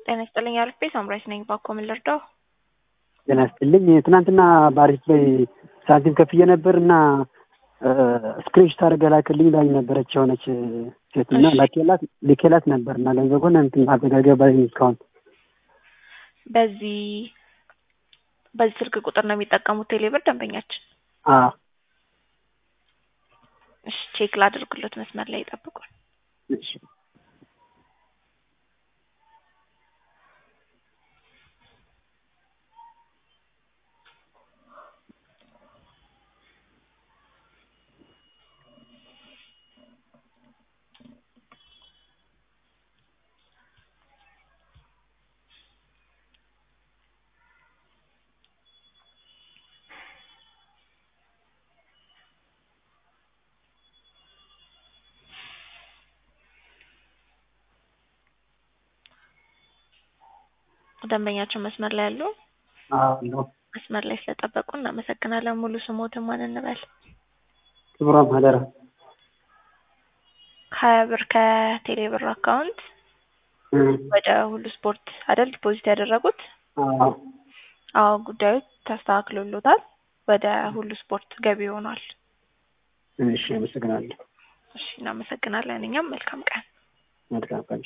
ጤና ይስጥልኝ አልፌ ሳምራይስ ነኝ ባኮ ምን ልርዳው? ጤና ይስጥልኝ ትናንትና ባሪፍ ላይ ሳንቲም ከፍዬ ነበርና ስክሪንሾት አድርገህ ላክልኝ ላይ ነበረች የሆነች ሴትና ልኬላት ነበርና ገንዘቡን እንትን አዘጋገባኝ እስካሁን በዚህ ስልክ ቁጥር ነው የሚጠቀሙት ቴሌብር ደንበኛችን? እሺ ቼክ ላድርግሎት መስመር ላይ ይጠብቁን። እሺ ደንበኛችን መስመር ላይ ያሉ? አዎ መስመር ላይ ስለጠበቁን እናመሰግናለን። ሙሉ ስሞትን ማን እንበል? ክብሯም ሀደራ 20 ብር ከቴሌብር አካውንት ወደ ሁሉ ስፖርት አይደል ዲፖዚት ያደረጉት? አዎ ጉዳዩ ተስተካክሎልዎታል። ወደ ሁሉ ስፖርት ገቢ ሆኗል። እሺ አመሰግናለሁ። እሺ እናመሰግናለን። እኛም መልካም ቀን። መልካም ቀን።